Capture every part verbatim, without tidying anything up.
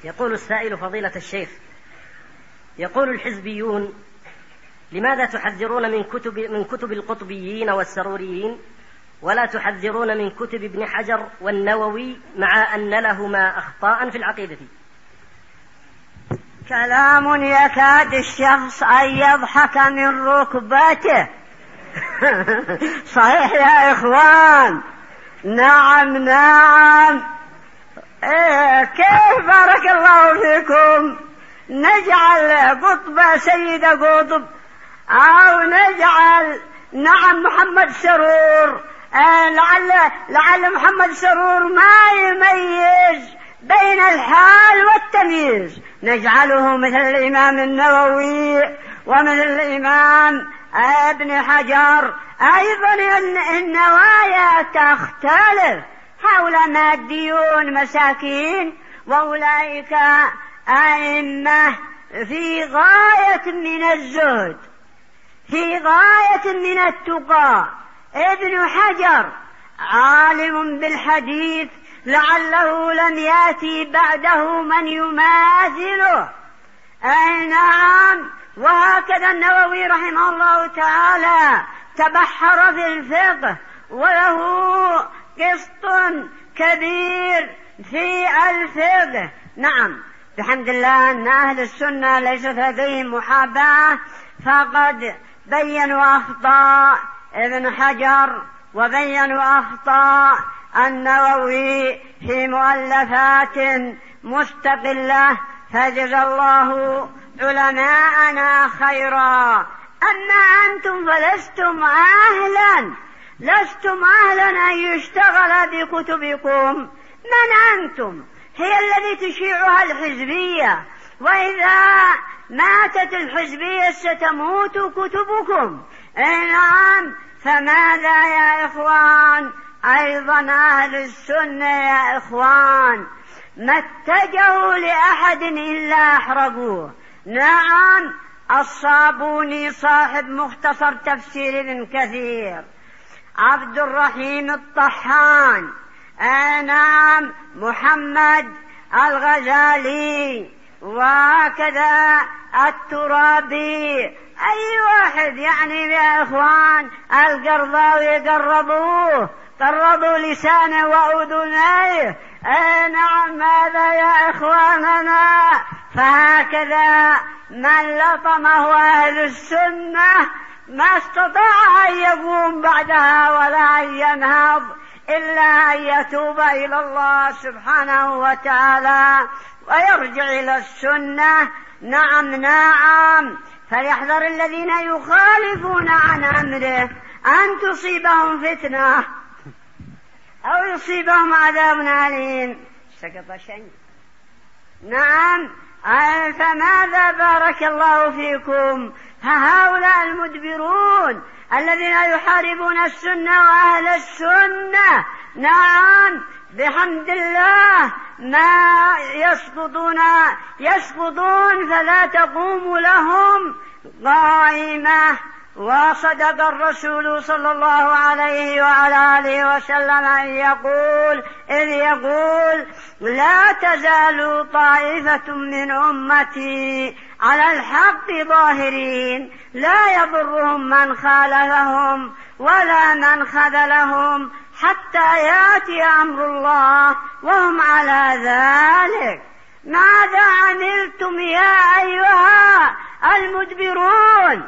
يقول السائل: فضيلة الشيخ، يقول الحزبيون: لماذا تحذرون من كتب من كتب القطبيين والسروريين ولا تحذرون من كتب ابن حجر والنووي مع أن لهما أخطاء في العقيدة؟ كلام يكاد الشخص أن يضحك من ركبته. صحيح يا إخوان، نعم نعم. إيه كيف بارك الله فيكم نجعل قطب سيد قطب أو نجعل نعم محمد سرور، آه لعل, لعل محمد سرور ما يميز بين الحال والتمييز، نجعله مثل الإمام النووي ومثل الإمام ابن حجر. أيضا النوايا تختلف، هؤلاء ماديون مساكين وأولئك أئمة في غاية من الزهد، في غاية من التقى. ابن حجر عالم بالحديث لعله لم يأتي بعده من يماثله. أي نعم. وهكذا النووي رحمه الله تعالى تبحر في الفقه وله قسط كبير في الفقه. نعم، بحمد الله أن أهل السنة ليست لديهم محاباة، فقد بيّنوا أخطاء ابن حجر وبيّنوا أخطاء النووي في مؤلفات مستقلة، فجزى الله علماءنا خيرا. أما أنتم فلستم أهلا لستم أهلا أن يشتغل بكتبكم. من أنتم؟ هي التي تشيعها الحزبية، وإذا ماتت الحزبية ستموت كتبكم. نعم. فماذا يا إخوان؟ أيضا أهل السنة يا إخوان ما اتجهوا لأحد إلا أحرقوه. نعم. الصابوني صاحب مختصر تفسير ابن كثير، عبد الرحيم الطحان، نعم، محمد الغزالي، وكذا الترابي، أي واحد يعني يا إخوان، القرضاوي قربوه، قربوا لسانه وأذنيه. نعم. ماذا يا إخواننا؟ فهكذا من لطمه أهل السنة ما استطاع أن يقوم بعدها ولا أن ينهض إلا أن يتوب إلى الله سبحانه وتعالى ويرجع إلى السنة. نعم نعم. فليحذر الذين يخالفون عن أمره أن تصيبهم فتنة أو يصيبهم عذاب أليم. سقط شيء. نعم. فماذا بارك الله فيكم؟ فهؤلاء المدبرون الذين يحاربون السنة وأهل السنة، نعم، بحمد الله ما يسقطون يسقطون فلا تقوم لهم قائمة. وصدق الرسول صلى الله عليه وعلى آله وسلم أن يقول إذ يقول: لا تزال طائفة من أمتي على الحق ظاهرين لا يضرهم من خالفهم ولا من خذلهم حتى يأتي أمر الله وهم على ذلك. ماذا عملتم يا أيها المدبرون؟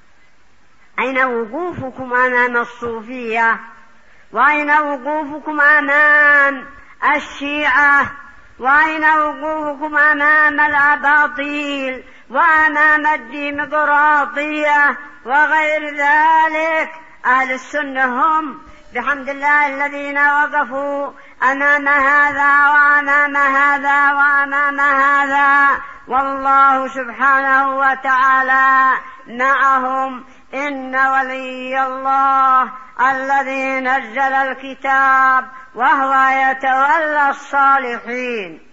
أين وقوفكم أمام الصوفية؟ وأين وقوفكم أمام الشيعة؟ وأين وقوفكم أمام الأباطيل وأمام الديمقراطية وغير ذلك؟ أهل السنة هم بحمد الله الذين وقفوا أمام هذا وأمام هذا وأمام هذا، والله سبحانه وتعالى معهم. إن ولي الله الذي نزل الكتاب وهو يتولى الصالحين.